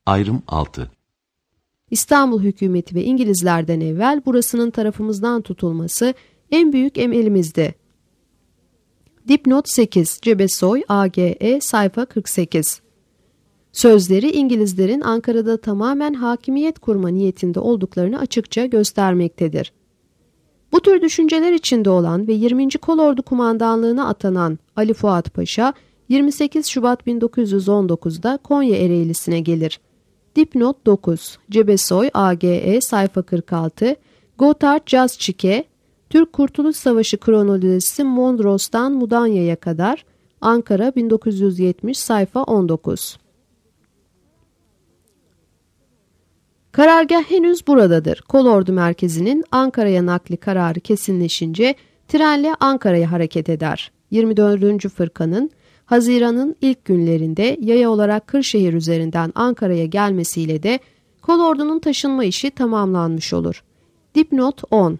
Ayrım 6. İstanbul hükümeti ve İngilizlerden evvel burasının tarafımızdan tutulması en büyük emelimizdi. Dipnot 8. Cebesoy, AGE, sayfa 48. Sözleri İngilizlerin Ankara'da tamamen hakimiyet kurma niyetinde olduklarını açıkça göstermektedir. Bu tür düşünceler içinde olan ve 20. Kolordu Kumandanlığına atanan Ali Fuat Paşa, 28 Şubat 1919'da Konya Ereğlisi'ne gelir. Dipnot 9. Cebesoy, AGE, sayfa 46. Gotthard Cazçike, Türk Kurtuluş Savaşı kronolojisi Mondros'tan Mudanya'ya kadar, Ankara 1970, sayfa 19. Karargah henüz buradadır. Kolordu merkezinin Ankara'ya nakli kararı kesinleşince trenle Ankara'ya hareket eder. 24. Fırkanın Haziran'ın ilk günlerinde yaya olarak Kırşehir üzerinden Ankara'ya gelmesiyle de kolordunun taşınma işi tamamlanmış olur. Dipnot 10.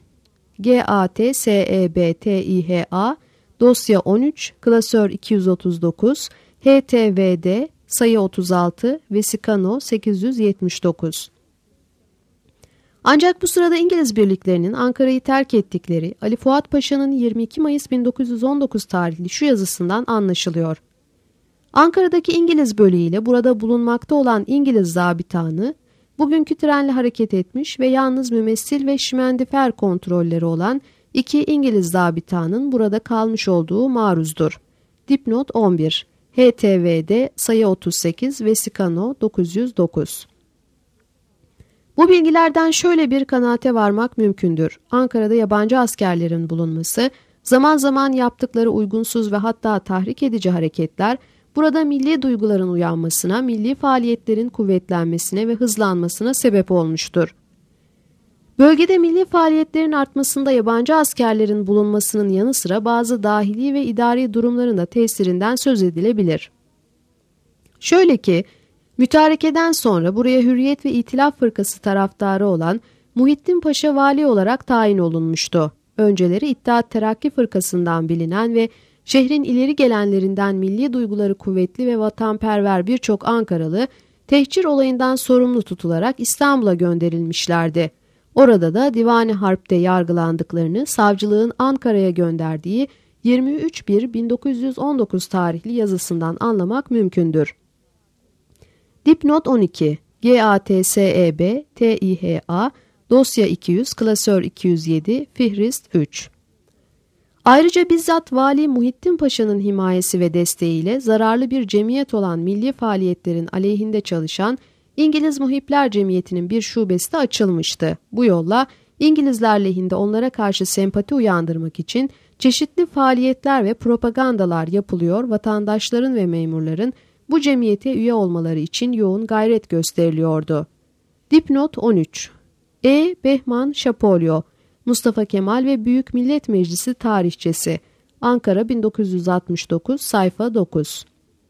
GATSEBTİHA dosya 13, klasör 239, HTVD sayı 36, Vesikano 879. Ancak bu sırada İngiliz birliklerinin Ankara'yı terk ettikleri Ali Fuat Paşa'nın 22 Mayıs 1919 tarihli şu yazısından anlaşılıyor. Ankara'daki İngiliz bölüğüyle burada bulunmakta olan İngiliz zabitanı bugünkü trenle hareket etmiş ve yalnız mümessil ve şimendifer kontrolleri olan 2 İngiliz zabitanın burada kalmış olduğu maruzdur. Dipnot 11. HTVD sayı 38, Vesikano 909. Bu bilgilerden şöyle bir kanaate varmak mümkündür. Ankara'da yabancı askerlerin bulunması, zaman zaman yaptıkları uygunsuz ve hatta tahrik edici hareketler, burada milli duyguların uyanmasına, milli faaliyetlerin kuvvetlenmesine ve hızlanmasına sebep olmuştur. Bölgede milli faaliyetlerin artmasında yabancı askerlerin bulunmasının yanı sıra bazı dahili ve idari durumların da tesirinden söz edilebilir. Şöyle ki, mütarekeden sonra buraya Hürriyet ve İtilaf Fırkası taraftarı olan Muhittin Paşa vali olarak tayin olunmuştu. Önceleri İttihat Terakki Fırkası'ndan bilinen ve şehrin ileri gelenlerinden milli duyguları kuvvetli ve vatanperver birçok Ankaralı tehcir olayından sorumlu tutularak İstanbul'a gönderilmişlerdi. Orada da Divan-ı Harp'te yargılandıklarını savcılığın Ankara'ya gönderdiği 23.1.1919 tarihli yazısından anlamak mümkündür. Dipnot 12. GATSEB TİHA dosya 200, klasör 207, Fihrist 3. Ayrıca bizzat Vali Muhittin Paşa'nın himayesi ve desteğiyle zararlı bir cemiyet olan milli faaliyetlerin aleyhinde çalışan İngiliz Muhipler Cemiyeti'nin bir şubesi de açılmıştı. Bu yolla İngilizler lehinde onlara karşı sempati uyandırmak için çeşitli faaliyetler ve propagandalar yapılıyor, vatandaşların ve memurların bu cemiyete üye olmaları için yoğun gayret gösteriliyordu. Dipnot 13. Behman Şapolyo, Mustafa Kemal ve Büyük Millet Meclisi Tarihçesi, Ankara 1969, sayfa 9.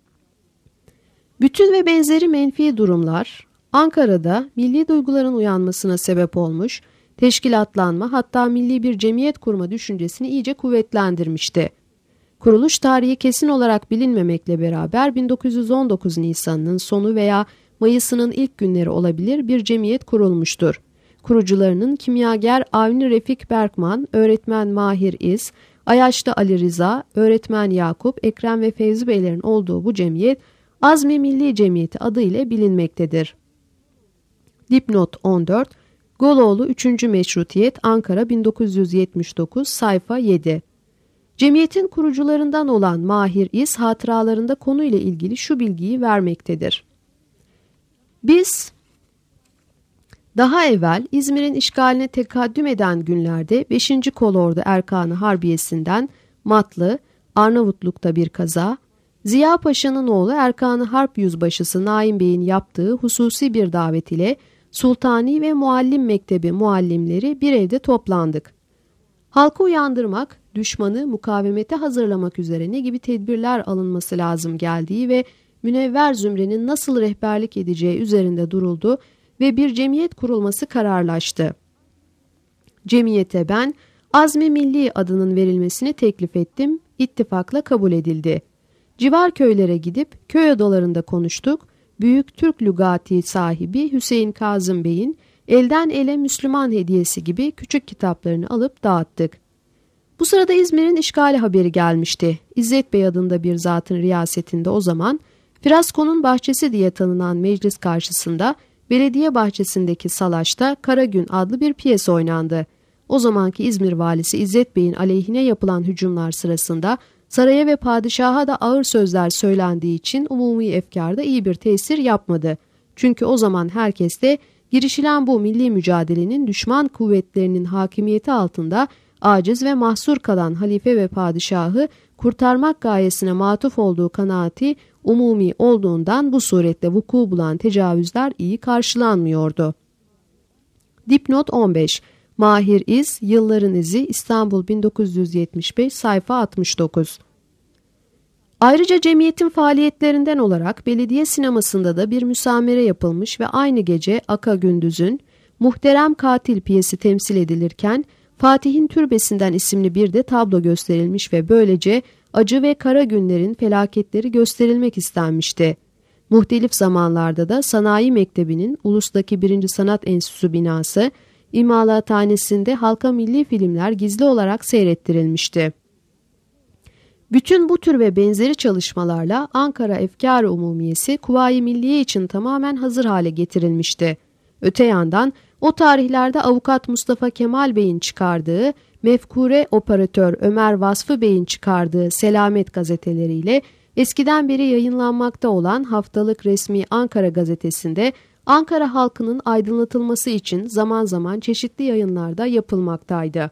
Bütün ve benzeri menfi durumlar Ankara'da milli duyguların uyanmasına sebep olmuş, teşkilatlanma hatta milli bir cemiyet kurma düşüncesini iyice kuvvetlendirmişti. Kuruluş tarihi kesin olarak bilinmemekle beraber 1919 Nisan'ının sonu veya Mayıs'ının ilk günleri olabilir bir cemiyet kurulmuştur. Kurucularının kimyager Avni Refik Berkman, öğretmen Mahir İz, Ayaşlı Ali Rıza, öğretmen Yakup, Ekrem ve Fevzi Beylerin olduğu bu cemiyet Azmi Milli Cemiyeti adı ile bilinmektedir. Dipnot 14. Goloğlu 3. Meşrutiyet, Ankara 1979, sayfa 7. Cemiyetin kurucularından olan Mahir İz hatıralarında konuyla ilgili şu bilgiyi vermektedir. Biz daha evvel İzmir'in işgaline tekaddüm eden günlerde 5. Kolordu Erkanı Harbiyesi'nden Matlı, Arnavutluk'ta bir kaza, Ziya Paşa'nın oğlu Erkanı Harp Yüzbaşısı Naim Bey'in yaptığı hususi bir davet ile Sultani ve Muallim Mektebi muallimleri bir evde toplandık. Halkı uyandırmak, düşmanı mukavemete hazırlamak üzere ne gibi tedbirler alınması lazım geldiği ve münevver zümrenin nasıl rehberlik edeceği üzerinde duruldu ve bir cemiyet kurulması kararlaştı. Cemiyete ben Azmi Milli adının verilmesini teklif ettim, ittifakla kabul edildi. Civar köylere gidip köy odalarında konuştuk, Büyük Türk Lügati sahibi Hüseyin Kazım Bey'in Elden Ele Müslüman Hediyesi gibi küçük kitaplarını alıp dağıttık. Bu sırada İzmir'in işgali haberi gelmişti. İzzet Bey adında bir zatın riyasetinde o zaman Firaskon'un bahçesi diye tanınan meclis karşısında belediye bahçesindeki salaşta Kara Gün adlı bir piyes oynandı. O zamanki İzmir valisi İzzet Bey'in aleyhine yapılan hücumlar sırasında saraya ve padişaha da ağır sözler söylendiği için umumi efkarda iyi bir tesir yapmadı. Çünkü o zaman herkes de girişilen bu milli mücadelenin düşman kuvvetlerinin hakimiyeti altında aciz ve mahsur kalan halife ve padişahı kurtarmak gayesine matuf olduğu kanaati umumi olduğundan bu suretle vuku bulan tecavüzler iyi karşılanmıyordu. Dipnot 15. Mahir İz, Yılların İzi, İstanbul 1975, sayfa 69. Ayrıca cemiyetin faaliyetlerinden olarak belediye sinemasında da bir müsamere yapılmış ve aynı gece Aka Gündüz'ün Muhterem Katil piyesi temsil edilirken Fatih'in Türbesinden isimli bir de tablo gösterilmiş ve böylece acı ve kara günlerin felaketleri gösterilmek istenmişti. Muhtelif zamanlarda da Sanayi Mektebi'nin Ulus'taki 1. Sanat Enstitüsü binası, İmalathanesinde halka milli filmler gizli olarak seyrettirilmişti. Bütün bu tür ve benzeri çalışmalarla Ankara Efkâr-ı Umumiyesi Kuvayi Milliye için tamamen hazır hale getirilmişti. Öte yandan o tarihlerde avukat Mustafa Kemal Bey'in çıkardığı, mefkure operatör Ömer Vasfı Bey'in çıkardığı Selamet gazeteleriyle eskiden beri yayınlanmakta olan haftalık resmi Ankara gazetesinde Ankara halkının aydınlatılması için zaman zaman çeşitli yayınlarda yapılmaktaydı.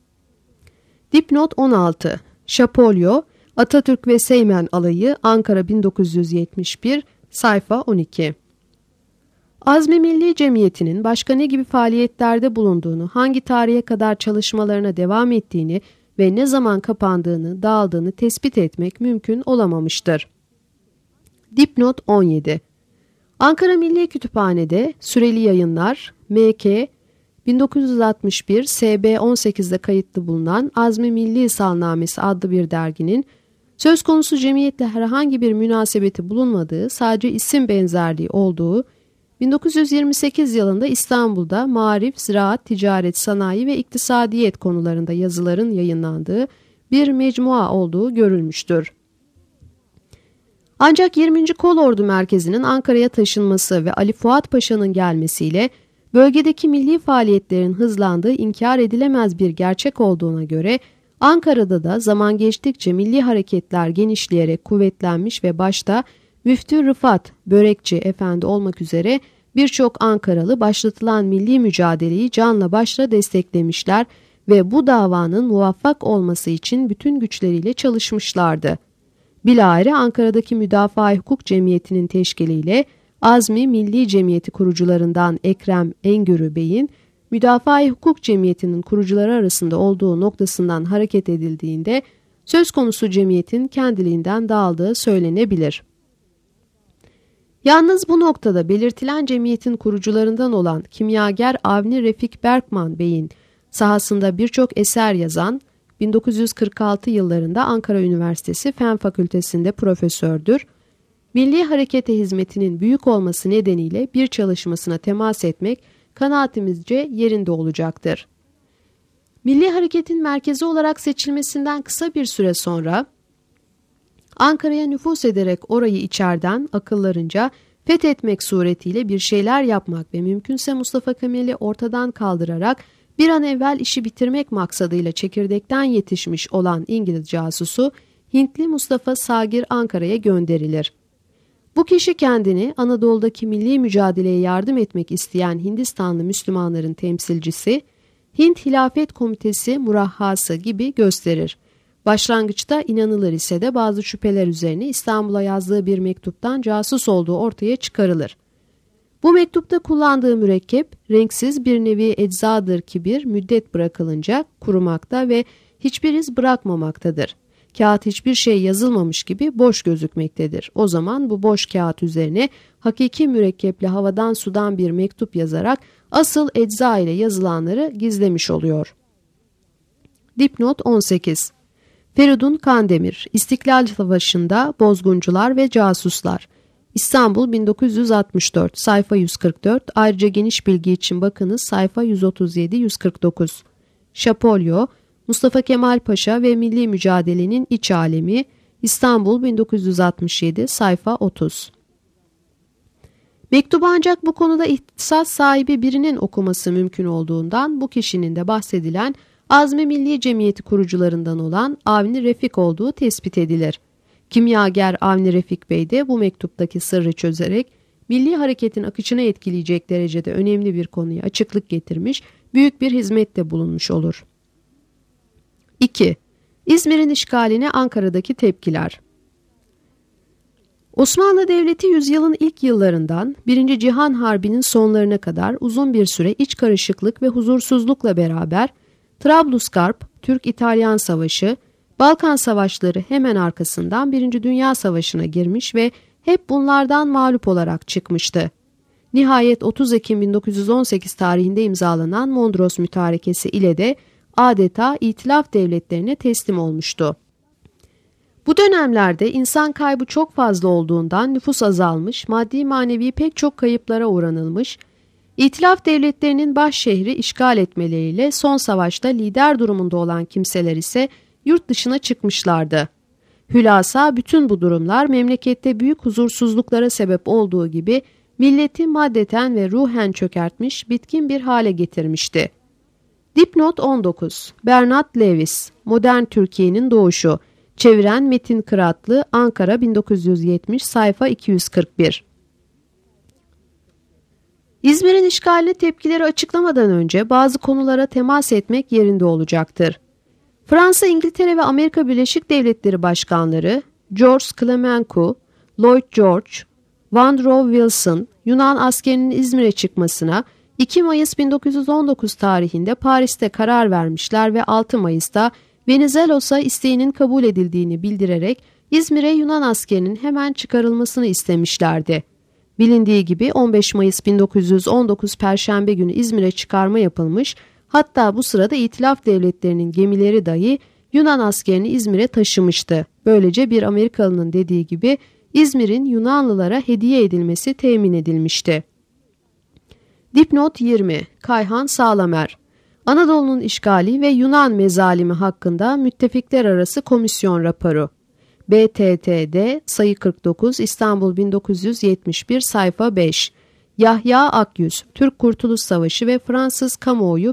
Dipnot 16. Şapolyo, Atatürk ve Seymen Alayı, Ankara 1971, sayfa 12. Azmi Milli Cemiyeti'nin başka ne gibi faaliyetlerde bulunduğunu, hangi tarihe kadar çalışmalarına devam ettiğini ve ne zaman kapandığını, dağıldığını tespit etmek mümkün olamamıştır. Dipnot 17. Ankara Milli Kütüphane'de Süreli Yayınlar, M.K. 1961 SB 18'de kayıtlı bulunan Azmi Milli Salnamesi adlı bir derginin söz konusu cemiyetle herhangi bir münasebeti bulunmadığı, sadece isim benzerliği olduğu, 1928 yılında İstanbul'da marif, ziraat, ticaret, sanayi ve iktisadiyet konularında yazıların yayınlandığı bir mecmua olduğu görülmüştür. Ancak 20. Kolordu Merkezi'nin Ankara'ya taşınması ve Ali Fuat Paşa'nın gelmesiyle bölgedeki milli faaliyetlerin hızlandığı inkar edilemez bir gerçek olduğuna göre Ankara'da da zaman geçtikçe milli hareketler genişleyerek kuvvetlenmiş ve başta Müftü Rıfat Börekçi Efendi olmak üzere birçok Ankaralı başlatılan milli mücadeleyi canla başla desteklemişler ve bu davanın muvaffak olması için bütün güçleriyle çalışmışlardı. Bilahare Ankara'daki Müdafaa-i Hukuk Cemiyeti'nin teşkiliyle Azmi Milli Cemiyeti kurucularından Ekrem Engürü Bey'in Müdafaa-i Hukuk Cemiyeti'nin kurucuları arasında olduğu noktasından hareket edildiğinde söz konusu cemiyetin kendiliğinden dağıldığı söylenebilir. Yalnız bu noktada belirtilen cemiyetin kurucularından olan kimyager Avni Refik Berkman Bey'in sahasında birçok eser yazan, 1946 yıllarında Ankara Üniversitesi Fen Fakültesi'nde profesördür. Milli harekete hizmetinin büyük olması nedeniyle bir çalışmasına temas etmek kanaatimizce yerinde olacaktır. Milli hareketin merkezi olarak seçilmesinden kısa bir süre sonra Ankara'ya nüfuz ederek orayı içeriden akıllarınca fethetmek suretiyle bir şeyler yapmak ve mümkünse Mustafa Kemal'i ortadan kaldırarak bir an evvel işi bitirmek maksadıyla çekirdekten yetişmiş olan İngiliz casusu Hintli Mustafa Sagir Ankara'ya gönderilir. Bu kişi kendini Anadolu'daki milli mücadeleye yardım etmek isteyen Hindistanlı Müslümanların temsilcisi, Hint Hilafet Komitesi murahhası gibi gösterir. Başlangıçta inanılır ise de bazı şüpheler üzerine İstanbul'a yazdığı bir mektuptan casus olduğu ortaya çıkarılır. Bu mektupta kullandığı mürekkep renksiz bir nevi eczadır ki bir müddet bırakılınca kurumakta ve hiçbir iz bırakmamaktadır. Kağıt hiçbir şey yazılmamış gibi boş gözükmektedir. O zaman bu boş kağıt üzerine hakiki mürekkeple havadan sudan bir mektup yazarak asıl ecza ile yazılanları gizlemiş oluyor. Dipnot 18. Feridun Kandemir, İstiklal Savaşı'nda Bozguncular ve Casuslar, İstanbul 1964 sayfa 144. Ayrıca geniş bilgi için bakınız sayfa 137-149. Şapolyo, Mustafa Kemal Paşa ve Milli Mücadelenin İç Alemi, İstanbul 1967 sayfa 30. Mektubu ancak bu konuda ihtisas sahibi birinin okuması mümkün olduğundan bu kişinin de bahsedilen Azmi Milli Cemiyeti kurucularından olan Avni Refik olduğu tespit edilir. Kimyager Avni Refik Bey de bu mektuptaki sırrı çözerek milli hareketin akışını etkileyecek derecede önemli bir konuya açıklık getirmiş, büyük bir hizmette bulunmuş olur. 2. İzmir'in işgaline Ankara'daki tepkiler. Osmanlı Devleti yüzyılın ilk yıllarından 1. Cihan Harbi'nin sonlarına kadar uzun bir süre iç karışıklık ve huzursuzlukla beraber Trablusgarp, Türk-İtalyan Savaşı, Balkan Savaşları hemen arkasından 1. Dünya Savaşı'na girmiş ve hep bunlardan mağlup olarak çıkmıştı. Nihayet 30 Ekim 1918 tarihinde imzalanan Mondros Mütarekesi ile de adeta İtilaf devletlerine teslim olmuştu. Bu dönemlerde insan kaybı çok fazla olduğundan nüfus azalmış, maddi manevi pek çok kayıplara uğranılmış, İtilaf devletlerinin baş şehri işgal etmeleriyle son savaşta lider durumunda olan kimseler ise yurt dışına çıkmışlardı. Hülasa bütün bu durumlar memlekette büyük huzursuzluklara sebep olduğu gibi milleti maddeten ve ruhen çökertmiş, bitkin bir hale getirmişti. Dipnot 19. Bernard Lewis, Modern Türkiye'nin Doğuşu. Çeviren Metin Kıratlı, Ankara 1970 sayfa 241. İzmir'in işgaline tepkileri açıklamadan önce bazı konulara temas etmek yerinde olacaktır. Fransa, İngiltere ve Amerika Birleşik Devletleri Başkanları George Clemenceau, Lloyd George, Woodrow Wilson, Yunan askerinin İzmir'e çıkmasına 2 Mayıs 1919 tarihinde Paris'te karar vermişler ve 6 Mayıs'ta Venizelos'a isteğinin kabul edildiğini bildirerek İzmir'e Yunan askerinin hemen çıkarılmasını istemişlerdi. Bilindiği gibi 15 Mayıs 1919 Perşembe günü İzmir'e çıkarma yapılmış, hatta bu sırada İtilaf devletlerinin gemileri dahi Yunan askerini İzmir'e taşımıştı. Böylece bir Amerikalının dediği gibi İzmir'in Yunanlılara hediye edilmesi temin edilmişti. Dipnot 20. Kayhan Sağlamer, Anadolu'nun işgali ve Yunan mezalimi hakkında müttefikler arası komisyon raporu. BTT'de sayı 49, İstanbul 1971 sayfa 5. Yahya Akyüz, Türk Kurtuluş Savaşı ve Fransız Kamuoyu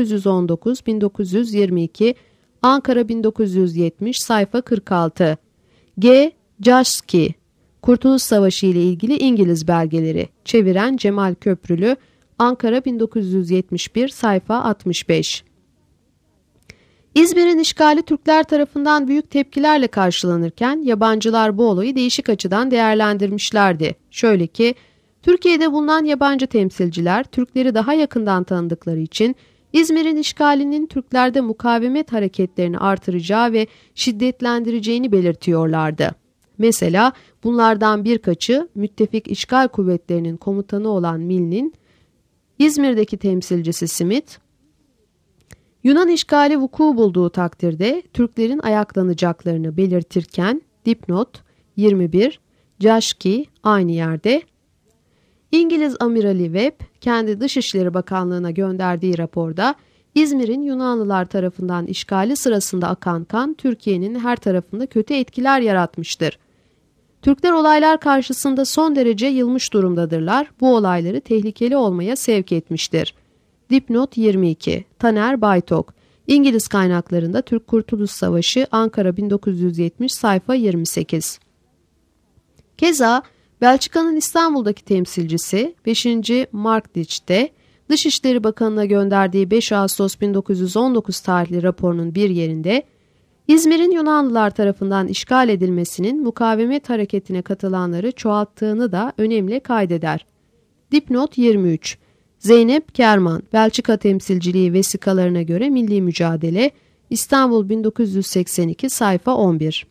1919-1922, Ankara 1970 sayfa 46. G. Jaski, Kurtuluş Savaşı ile ilgili İngiliz belgeleri. Çeviren Cemal Köprülü, Ankara 1971 sayfa 65. İzmir'in işgali Türkler tarafından büyük tepkilerle karşılanırken yabancılar bu olayı değişik açıdan değerlendirmişlerdi. Şöyle ki, Türkiye'de bulunan yabancı temsilciler Türkleri daha yakından tanıdıkları için İzmir'in işgalinin Türklerde mukavemet hareketlerini artıracağı ve şiddetlendireceğini belirtiyorlardı. Mesela bunlardan birkaçı müttefik işgal kuvvetlerinin komutanı olan Milne'in İzmir'deki temsilcisi Smith, Yunan işgali vuku bulduğu takdirde Türklerin ayaklanacaklarını belirtirken dipnot 21, Jaski aynı yerde, İngiliz Amirali Webb kendi Dışişleri Bakanlığı'na gönderdiği raporda İzmir'in Yunanlılar tarafından işgali sırasında akan kan Türkiye'nin her tarafında kötü etkiler yaratmıştır. Türkler olaylar karşısında son derece yılmış durumdadırlar. Bu olayları tehlikeli olmaya sevk etmiştir. Dipnot 22. Taner Baytok, İngiliz kaynaklarında Türk Kurtuluş Savaşı, Ankara 1970 sayfa 28. Keza Belçika'nın İstanbul'daki temsilcisi 5. Markdich'te Dışişleri Bakanı'na gönderdiği 5 Ağustos 1919 tarihli raporunun bir yerinde İzmir'in Yunanlılar tarafından işgal edilmesinin mukavemet hareketine katılanları çoğalttığını da önemli kaydeder. Dipnot 23. Zeynep Kerman, Belçika temsilciliği vesikalarına göre Milli Mücadele, İstanbul 1982 sayfa 11.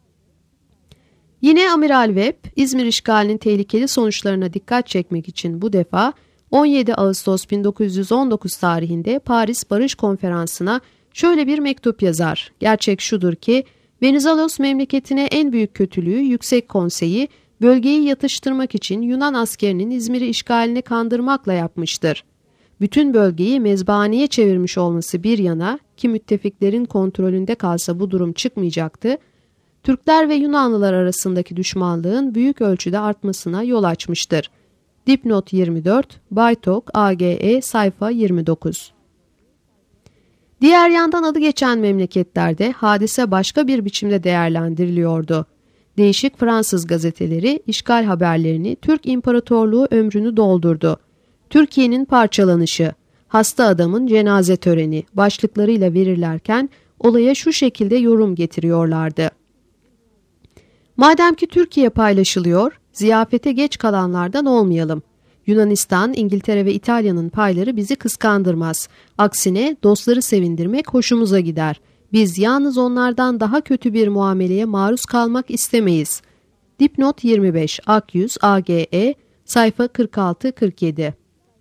Yine Amiral Webb, İzmir işgalinin tehlikeli sonuçlarına dikkat çekmek için bu defa 17 Ağustos 1919 tarihinde Paris Barış Konferansı'na şöyle bir mektup yazar. Gerçek şudur ki Venizelos memleketine en büyük kötülüğü Yüksek Konseyi bölgeyi yatıştırmak için Yunan askerinin İzmir'i işgaline kandırmakla yapmıştır. Bütün bölgeyi mezbahaneye çevirmiş olması bir yana, ki müttefiklerin kontrolünde kalsa bu durum çıkmayacaktı, Türkler ve Yunanlılar arasındaki düşmanlığın büyük ölçüde artmasına yol açmıştır. Dipnot 24, Baytok, AGE, sayfa 29. Diğer yandan adı geçen memleketlerde hadise başka bir biçimde değerlendiriliyordu. Değişik Fransız gazeteleri işgal haberlerini Türk İmparatorluğu ömrünü doldurdu. Türkiye'nin parçalanışı, hasta adamın cenaze töreni başlıklarıyla verirlerken olaya şu şekilde yorum getiriyorlardı. Madem ki Türkiye paylaşılıyor, ziyafete geç kalanlardan olmayalım. Yunanistan, İngiltere ve İtalya'nın payları bizi kıskandırmaz. Aksine dostları sevindirmek hoşumuza gider. Biz yalnız onlardan daha kötü bir muameleye maruz kalmak istemeyiz. Dipnot 25, Akyüz, AGE, sayfa 46-47.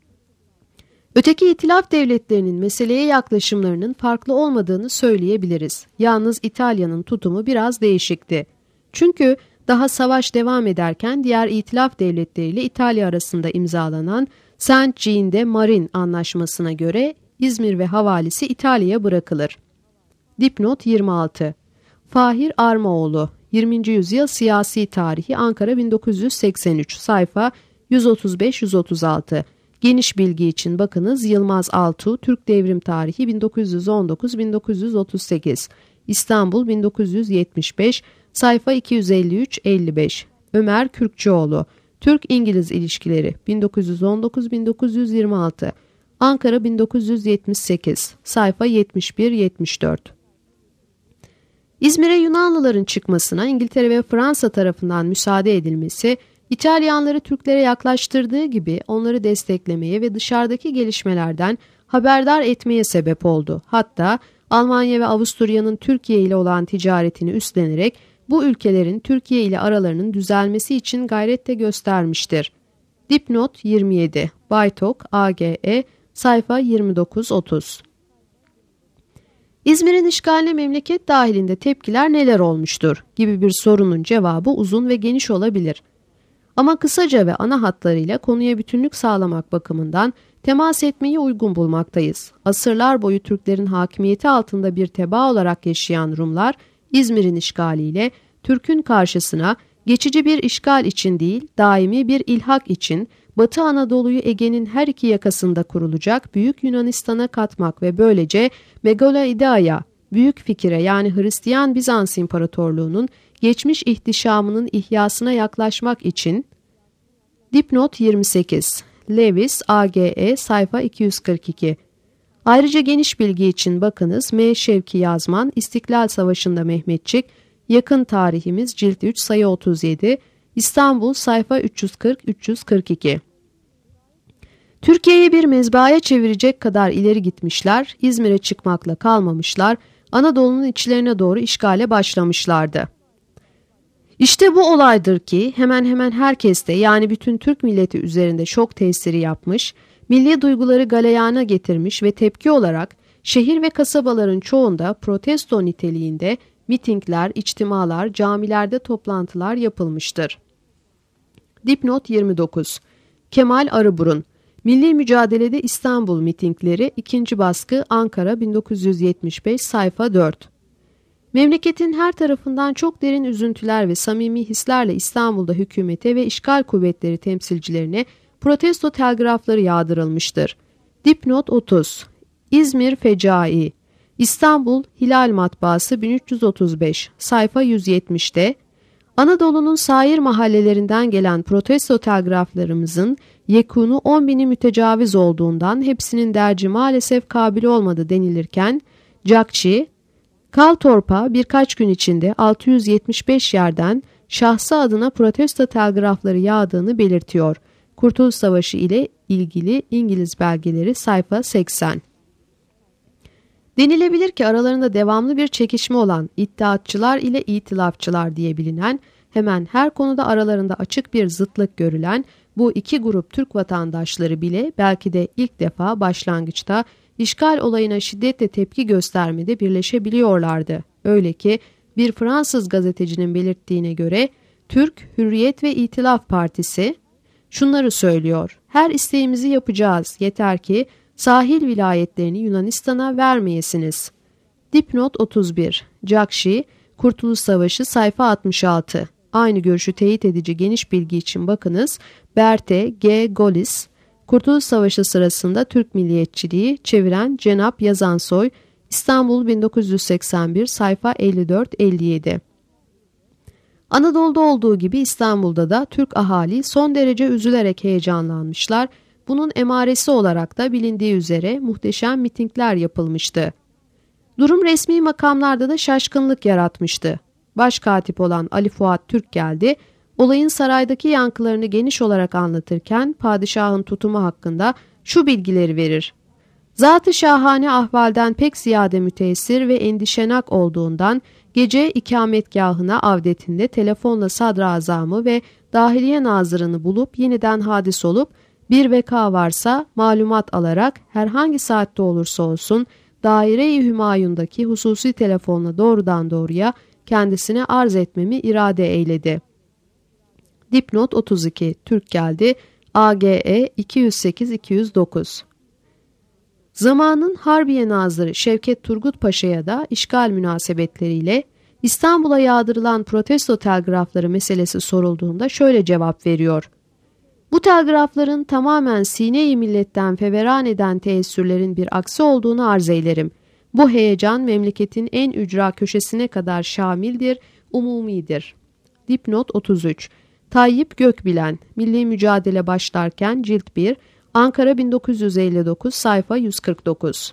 Öteki itilaf devletlerinin meseleye yaklaşımlarının farklı olmadığını söyleyebiliriz. Yalnız İtalya'nın tutumu biraz değişikti. Çünkü daha savaş devam ederken diğer itilaf devletleriyle İtalya arasında imzalanan Saint Jean de Marin anlaşmasına göre İzmir ve havalisi İtalya'ya bırakılır. Dipnot 26. Fahir Armaoğlu, 20. Yüzyıl Siyasi Tarihi, Ankara 1983, sayfa 135-136. Geniş bilgi için bakınız Yılmaz Altuğ, Türk Devrim Tarihi 1919-1938, İstanbul 1975, sayfa 253-55. Ömer Kürkçüoğlu, Türk-İngiliz İlişkileri 1919-1926, Ankara 1978, sayfa 71-74. İzmir'e Yunanlıların çıkmasına İngiltere ve Fransa tarafından müsaade edilmesi, İtalyanları Türklere yaklaştırdığı gibi onları desteklemeye ve dışarıdaki gelişmelerden haberdar etmeye sebep oldu. Hatta Almanya ve Avusturya'nın Türkiye ile olan ticaretini üstlenerek bu ülkelerin Türkiye ile aralarının düzelmesi için gayret de göstermiştir. Dipnot 27, Baytok, AGE, sayfa 29-30. İzmir'in işgaline memleket dahilinde tepkiler neler olmuştur gibi bir sorunun cevabı uzun ve geniş olabilir. Ama kısaca ve ana hatlarıyla konuya bütünlük sağlamak bakımından temas etmeyi uygun bulmaktayız. Asırlar boyu Türklerin hakimiyeti altında bir tebaa olarak yaşayan Rumlar, İzmir'in işgaliyle Türk'ün karşısına geçici bir işgal için değil, daimi bir ilhak için Batı Anadolu'yu Ege'nin her iki yakasında kurulacak Büyük Yunanistan'a katmak ve böylece Megaloideia, büyük fikire yani Hristiyan Bizans İmparatorluğu'nun geçmiş ihtişamının ihyasına yaklaşmak için. Dipnot 28, Lewis, AGE, sayfa 242. Ayrıca geniş bilgi için bakınız M. Şevki Yazman, İstiklal Savaşı'nda Mehmetçik, Yakın Tarihimiz, Cilt 3, sayı 37, İstanbul, sayfa 340-342. Türkiye'yi bir mezbahaya çevirecek kadar ileri gitmişler, İzmir'e çıkmakla kalmamışlar, Anadolu'nun içlerine doğru işgale başlamışlardı. İşte bu olaydır ki hemen hemen herkeste, yani bütün Türk milleti üzerinde şok tesiri yapmış, milli duyguları galeyana getirmiş ve tepki olarak şehir ve kasabaların çoğunda protesto niteliğinde mitingler, içtimalar, camilerde toplantılar yapılmıştır. Dipnot 29. Kemal Arıburun, Milli Mücadelede İstanbul mitingleri, 2. baskı, Ankara 1975, sayfa 4. Memleketin her tarafından çok derin üzüntüler ve samimi hislerle İstanbul'da hükümete ve işgal kuvvetleri temsilcilerine protesto telgrafları yağdırılmıştır. Dipnot 30. İzmir Fecai, İstanbul Hilal Matbaası 1335, sayfa 170'te, Anadolu'nun sair mahallelerinden gelen protesto telgraflarımızın yekûnu 10.000'i mütecaviz olduğundan hepsinin derci maalesef kabil olmadı denilirken, Cakçi, Kaltorp'a birkaç gün içinde 675 yerden şahsı adına protesto telgrafları yağdığını belirtiyor. Kurtuluş Savaşı ile ilgili İngiliz belgeleri, sayfa 80. Denilebilir ki aralarında devamlı bir çekişme olan İttihatçılar ile İtilafçılar diye bilinen, hemen her konuda aralarında açık bir zıtlık görülen bu iki grup Türk vatandaşları bile belki de ilk defa başlangıçta işgal olayına şiddetle tepki göstermede birleşebiliyorlardı. Öyle ki bir Fransız gazetecinin belirttiğine göre Türk Hürriyet ve İtilaf Partisi şunları söylüyor: her isteğimizi yapacağız, yeter ki sahil vilayetlerini Yunanistan'a vermeyesiniz. Dipnot 31. Cakşi, Kurtuluş Savaşı, sayfa 66. Aynı görüşü teyit edici geniş bilgi için bakınız. Berte G. Golis, Kurtuluş Savaşı sırasında Türk milliyetçiliği, çeviren Cenap Yazansoy, İstanbul 1981, sayfa 54-57. Anadolu'da olduğu gibi İstanbul'da da Türk ahali son derece üzülerek heyecanlanmışlar. Bunun emaresi olarak da bilindiği üzere muhteşem mitingler yapılmıştı. Durum resmi makamlarda da şaşkınlık yaratmıştı. Başkatip olan Ali Fuat Türk geldi, olayın saraydaki yankılarını geniş olarak anlatırken padişahın tutumu hakkında şu bilgileri verir. Zat-ı şahane ahvalden pek ziyade müteessir ve endişenak olduğundan gece ikametgahına avdetinde telefonla sadrazamı ve dahiliye nazırını bulup yeniden hadis olup bir veka varsa malumat alarak herhangi saatte olursa olsun daire-i Hümayun'daki hususi telefonla doğrudan doğruya kendisine arz etmemi irade eyledi. Dipnot 32. Türk geldi. AGE 208-209. Zamanın Harbiye Nazırı Şevket Turgut Paşa'ya da işgal münasebetleriyle İstanbul'a yağdırılan protesto telgrafları meselesi sorulduğunda şöyle cevap veriyor. Bu telgrafların tamamen sine-i milletten feveran eden teessürlerin bir aksi olduğunu arz eylerim. Bu heyecan memleketin en ücra köşesine kadar şamildir, umumidir. Dipnot 33. Tayyip Gökbilen, Milli Mücadele Başlarken Cilt 1, Ankara 1959, sayfa 149.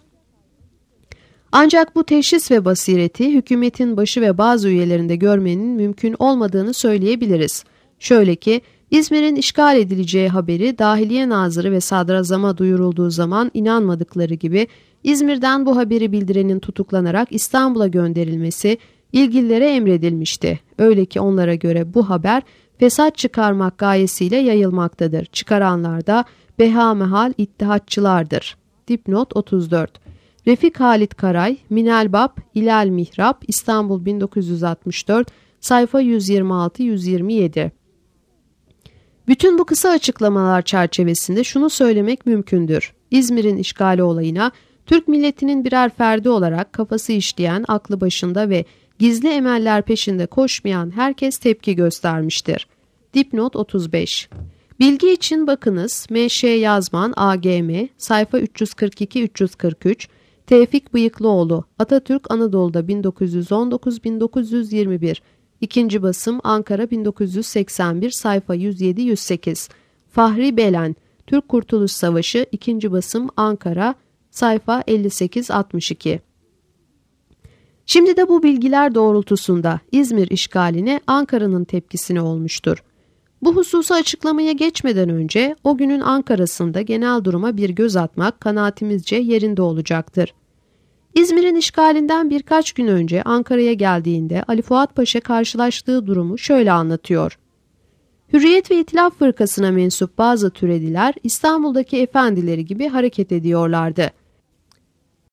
Ancak bu teşhis ve basireti hükümetin başı ve bazı üyelerinde görmenin mümkün olmadığını söyleyebiliriz. Şöyle ki, İzmir'in işgal edileceği haberi Dahiliye Nazırı ve Sadrazam'a duyurulduğu zaman inanmadıkları gibi İzmir'den bu haberi bildirenin tutuklanarak İstanbul'a gönderilmesi ilgililere emredilmişti. Öyle ki onlara göre bu haber fesat çıkarmak gayesiyle yayılmaktadır. Çıkaranlar da behamehal ittihatçılardır. Dipnot 34. Refik Halit Karay, Minelbap, İlal Mihrap, İstanbul 1964, sayfa 126-127. Bütün bu kısa açıklamalar çerçevesinde şunu söylemek mümkündür. İzmir'in işgali olayına Türk milletinin birer ferdi olarak kafası işleyen, aklı başında ve gizli emeller peşinde koşmayan herkes tepki göstermiştir. Dipnot 35. Bilgi için bakınız M.Ş. Yazman AGM, sayfa 342-343, Tevfik Bıyıklıoğlu, Atatürk Anadolu'da 1919-1921, İkinci basım Ankara 1981, sayfa 107-108, Fahri Belen, Türk Kurtuluş Savaşı, İkinci basım Ankara, sayfa 58-62. Şimdi de bu bilgiler doğrultusunda İzmir işgaline Ankara'nın tepkisine olmuştur. Bu hususu açıklamaya geçmeden önce o günün Ankara'sında genel duruma bir göz atmak kanaatimizce yerinde olacaktır. İzmir'in işgalinden birkaç gün önce Ankara'ya geldiğinde Ali Fuat Paşa karşılaştığı durumu şöyle anlatıyor. Hürriyet ve İtilaf Fırkası'na mensup bazı türediler İstanbul'daki efendileri gibi hareket ediyorlardı.